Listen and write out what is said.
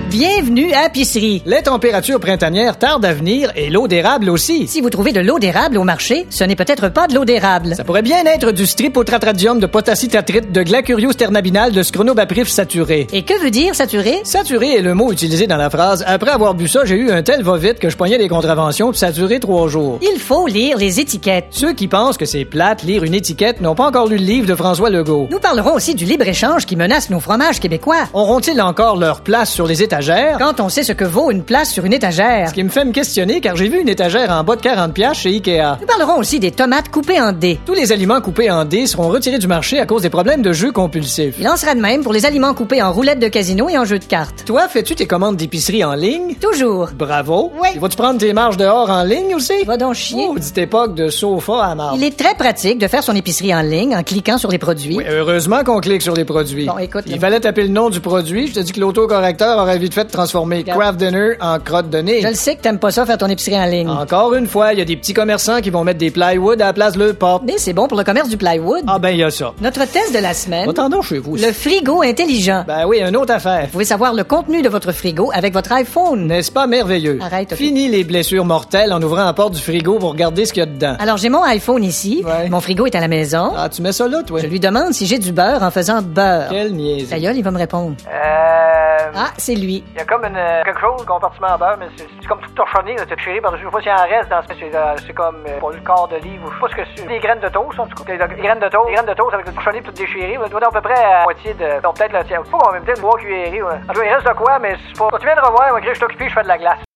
Bienvenue à Épicerie. Les températures printanières tardent à venir et l'eau d'érable aussi. Si vous trouvez de l'eau d'érable au marché, ce n'est peut-être pas de l'eau d'érable. Ça pourrait bien être du stripotratradium de potacitatrite, de glacurius sternabinal, de scronobaprif saturé. Et que veut dire saturé? Saturé est le mot utilisé dans la phrase. Après avoir bu ça, j'ai eu un tel va-vite que je poignais les contraventions puis ça a duré 3 jours. Il faut lire les étiquettes. Ceux qui pensent que c'est plate lire une étiquette n'ont pas encore lu le livre de François Legault. Nous parlerons aussi du libre-échange qui menace nos fromages québécois. Auront-ils encore leur place sur les étagères? Quand on sait ce que vaut une place sur une étagère. Ce qui me fait me questionner car j'ai vu une étagère en bas de 40$ chez Ikea. Nous parlerons aussi des tomates coupées en dés. Tous les aliments coupés en dés seront retirés du marché à cause des problèmes de jeux compulsifs. Il en sera de même pour les aliments coupés en roulettes de casino et en jeux de cartes. Toi, fais-tu tes commandes d'épicerie en ligne? Toujours. Bravo. Oui. Et vas-tu prendre tes marges dehors en ligne aussi? Va donc chier. Oh, dite époque de sofa à marge. Il est très pratique de faire son épicerie en ligne en cliquant sur les produits. Oui, heureusement qu'on clique sur les produits. Bon, écoute, Il fallait taper le nom du produit. Je te dis que l'autocorrecteur aurait vite fait de transformer Kraft Dinner en crotte de nez. Je le sais que t'aimes pas ça faire ton épicerie en ligne. Encore une fois, il y a des petits commerçants qui vont mettre des plywood à la place de leur porte. Mais c'est bon pour le commerce du plywood. Ah ben, il y a ça. Notre test de la semaine. Attendons chez vous. Le frigo intelligent. Ben oui, une autre affaire. Vous pouvez savoir le contenu de votre frigo avec votre iPhone. N'est-ce pas merveilleux? Arrête, ok. Fini les blessures mortelles en ouvrant la porte du frigo pour regarder ce qu'il y a dedans. Alors, j'ai mon iPhone ici. Ouais. Mon frigo est à la maison. Ah, tu mets ça là, toi? Je lui demande si j'ai du beurre en faisant beurre. Quelle Ta niaiserie. gueule, il va me répondre. Ah, c'est lui. Il y a comme quelque chose, compartiment à beurre, mais c'est comme tout torchonné, là, c'est chéri par-dessus. Je sais pas s'il en reste dans c'est comme pas le quart de livre, ou je sais pas ce que c'est. Des graines de toast, en tout cas. Des graines de toast avec le torchonné tout déchiré. On doit à peu près à moitié de. Donc peut-être là, tiens, faut en même temps une boîte cuillerée. Ouais. En tout cas, il reste de quoi, mais c'est pas. Quand tu viendras voir, moi, je suis occupé, je fais de la glace.